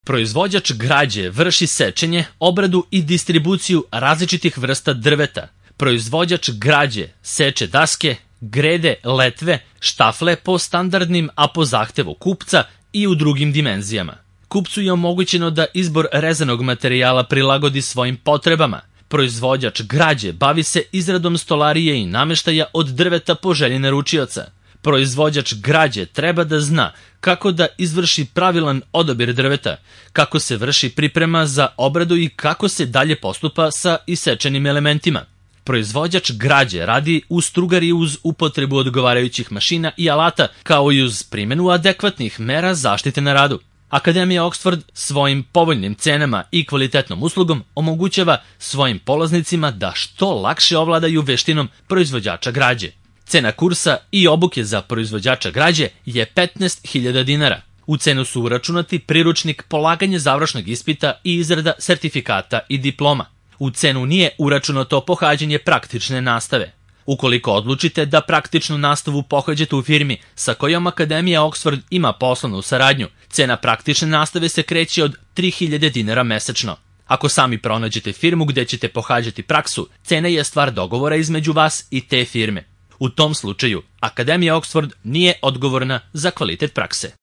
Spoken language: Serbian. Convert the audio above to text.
Proizvođač građe vrši sečenje, obradu i distribuciju različitih vrsta drveta. Proizvođač građe seče daske, grede, letve, štafle po standardnim, a po zahtevu kupca i u drugim dimenzijama. Kupcu je omogućeno da izbor rezanog materijala prilagodi svojim potrebama. Proizvođač građe bavi se izradom stolarije i nameštaja od drveta po želji naručioca. Proizvođač građe treba da zna kako da izvrši pravilan odabir drveta, kako se vrši priprema za obradu i kako se dalje postupa sa isečenim elementima. Proizvođač građe radi u strugari uz upotrebu odgovarajućih mašina i alata, kao i uz primjenu adekvatnih mera zaštite na radu. Akademija Oxford svojim povoljnim cenama i kvalitetnom uslugom omogućava svojim polaznicima da što lakše ovladaju veštinom proizvođača građe. Cena kursa i obuke za proizvođača građe je 15.000 dinara. U cenu su uračunati priručnik, polaganje završnog ispita i izrada sertifikata i diploma. U cenu nije uračunato pohađanje praktične nastave. Ukoliko odlučite da praktičnu nastavu pohađate u firmi sa kojom Akademija Oxford ima poslovnu saradnju, cena praktične nastave se kreće od 3.000 dinara mesečno. Ako sami pronađete firmu gde ćete pohađati praksu, cena je stvar dogovora između vas i te firme. U tom slučaju, Akademija Oxford nije odgovorna za kvalitet prakse.